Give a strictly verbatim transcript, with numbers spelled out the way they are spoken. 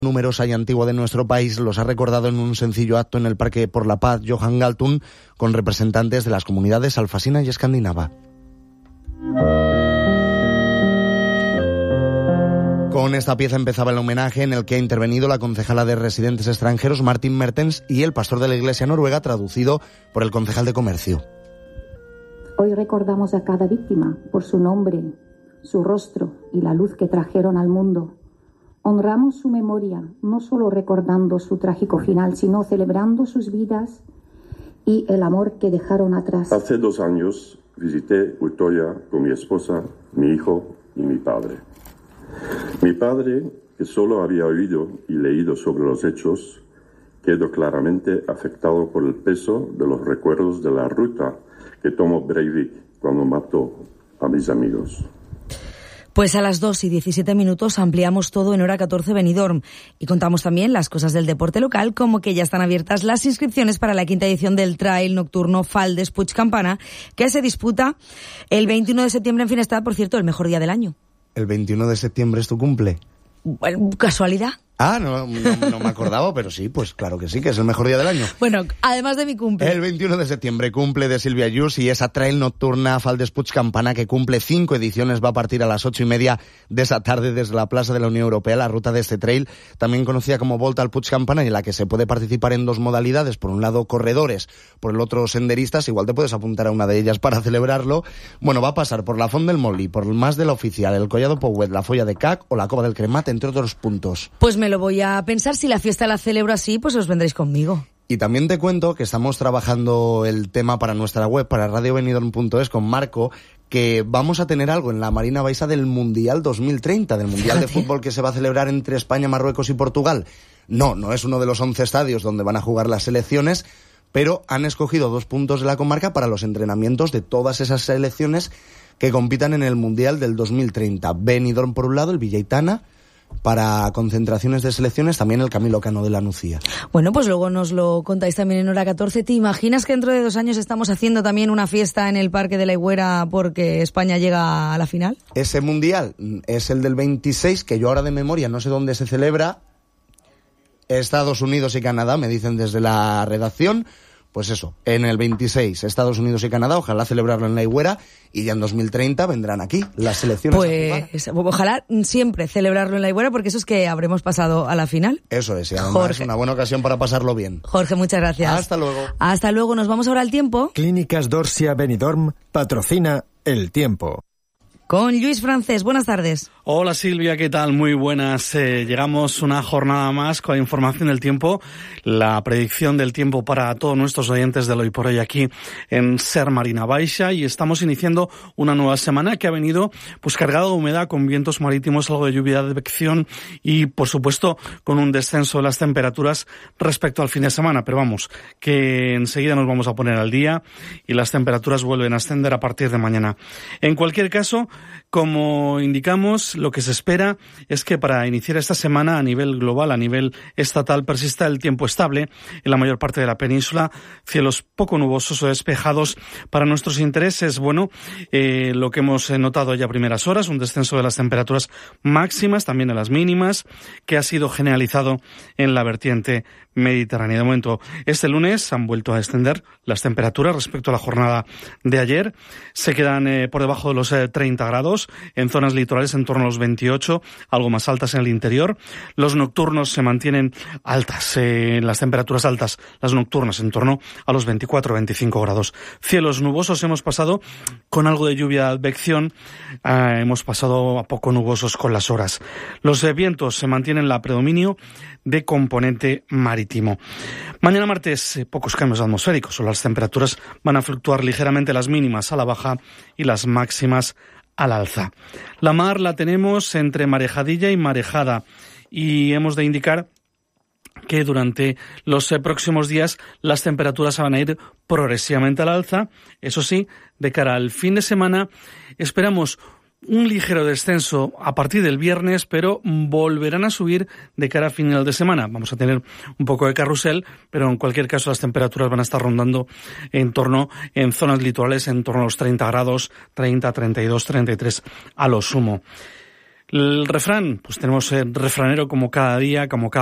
numerosa y antigua de nuestro país los ha recordado en un sencillo acto en el Parque por la Paz Johan Galtung con representantes de las comunidades alfasina y escandinava. Con esta pieza empezaba el homenaje en el que ha intervenido la concejala de Residentes Extranjeros Martin Mertens y el pastor de la Iglesia Noruega, traducido por el concejal de Comercio. Hoy recordamos a cada víctima por su nombre, su rostro y la luz que trajeron al mundo. Honramos su memoria, no solo recordando su trágico final, sino celebrando sus vidas y el amor que dejaron atrás. Hace dos años visité Utoya con mi esposa, mi hijo y mi padre. Mi padre, que solo había oído y leído sobre los hechos, quedó claramente afectado por el peso de los recuerdos de la ruta que tomó Breivik cuando mató a mis amigos. Pues a las dos y diecisiete minutos ampliamos todo en Hora catorce Benidorm y contamos también las cosas del deporte local, como que ya están abiertas las inscripciones para la quinta edición del Trail Nocturno Faldes Puig Campana, que se disputa el veintiuno de septiembre en Finestrat, por cierto, el mejor día del año. ¿El veintiuno de septiembre es tu cumple? Bueno, ¿casualidad? Ah, no, no, no me acordaba, pero sí, pues claro que sí, que es el mejor día del año. Bueno, además de mi cumple. El veintiuno de septiembre cumple de Silvia Yus y esa trail nocturna Faldes Puig Campana que cumple cinco ediciones va a partir a las ocho y media de esa tarde desde la Plaza de la Unión Europea. La ruta de este trail, también conocida como Volta al Puig Campana, y en la que se puede participar en dos modalidades. Por un lado, corredores, por el otro, senderistas. Igual te puedes apuntar a una de ellas para celebrarlo. Bueno, va a pasar por la Font del Molí, por el Mas de la Oficial, el Collado Pouet, la Folla de Cac o la Cova del Cremat, entre otros puntos. Pues me lo voy a pensar. Si la fiesta la celebro así, pues os vendréis conmigo. Y también te cuento que estamos trabajando el tema para nuestra web, para radio benidorm punto es, con Marco, que vamos a tener algo en la Marina Baixa del Mundial dos mil treinta, del Mundial Fíjate. de Fútbol que se va a celebrar entre España, Marruecos y Portugal. No, no es uno de los once estadios donde van a jugar las selecciones, pero han escogido dos puntos de la comarca para los entrenamientos de todas esas selecciones que compitan en el Mundial del dos mil treinta. Benidorm por un lado, el Villaitana, para concentraciones de selecciones, también el Camilo Cano de la Nucía. Bueno, pues luego nos lo contáis también en Hora catorce. ¿Te imaginas que dentro de dos años estamos haciendo también una fiesta en el Parque de la Higuera porque España llega a la final? Ese mundial es el del veintiséis, que yo ahora de memoria no sé dónde se celebra. Estados Unidos y Canadá, me dicen desde la redacción. Pues eso, en el veintiséis, Estados Unidos y Canadá, ojalá celebrarlo en la Higuera, y ya en dos mil treinta vendrán aquí las selecciones. Pues ojalá siempre celebrarlo en la Higuera, porque eso es que habremos pasado a la final. Eso es, y además Jorge. Es una buena ocasión para pasarlo bien. Jorge, muchas gracias. Hasta luego. Hasta luego, nos vamos ahora al tiempo. Clínicas Dorsia Benidorm patrocina el tiempo. Con Luis Francés, buenas tardes. Hola Silvia, ¿qué tal? Muy buenas. Eh, llegamos una jornada más con la información del tiempo, la predicción del tiempo para todos nuestros oyentes del Hoy por Hoy aquí en Ser Marina Baixa, y estamos iniciando una nueva semana que ha venido pues cargada de humedad, con vientos marítimos, algo de lluvia de advección y por supuesto con un descenso de las temperaturas respecto al fin de semana, pero vamos, que enseguida nos vamos a poner al día y las temperaturas vuelven a ascender a partir de mañana. En cualquier caso, como indicamos, lo que se espera es que para iniciar esta semana a nivel global, a nivel estatal, persista el tiempo estable en la mayor parte de la península, cielos poco nubosos o despejados. Para nuestros intereses, bueno, eh, lo que hemos notado ya a primeras horas, un descenso de las temperaturas máximas, también de las mínimas, que ha sido generalizado en la vertiente mediterránea. De momento, este lunes han vuelto a descender las temperaturas respecto a la jornada de ayer. Se quedan eh, por debajo de los eh, treinta grados, en zonas litorales en torno a los veintiocho, algo más altas en el interior. Los nocturnos se mantienen altas, eh, las temperaturas altas, las nocturnas en torno a los veinticuatro veinticinco grados. Cielos nubosos hemos pasado con algo de lluvia de advección, eh, hemos pasado a poco nubosos con las horas. Los eh, vientos se mantienen la predominio de componente marítimo. Mañana martes, eh, pocos cambios atmosféricos, o las temperaturas van a fluctuar ligeramente, las mínimas a la baja y las máximas al alza. La mar la tenemos entre marejadilla y marejada, y hemos de indicar que durante los eh, próximos días las temperaturas van a ir progresivamente al alza. Eso sí, de cara al fin de semana esperamos un ligero descenso a partir del viernes, pero volverán a subir de cara a final de semana. Vamos a tener un poco de carrusel, pero en cualquier caso las temperaturas van a estar rondando en torno, en zonas litorales, en torno a los treinta grados, treinta, treinta y dos, treinta y tres a lo sumo. El refrán, pues tenemos el refranero como cada día, como cada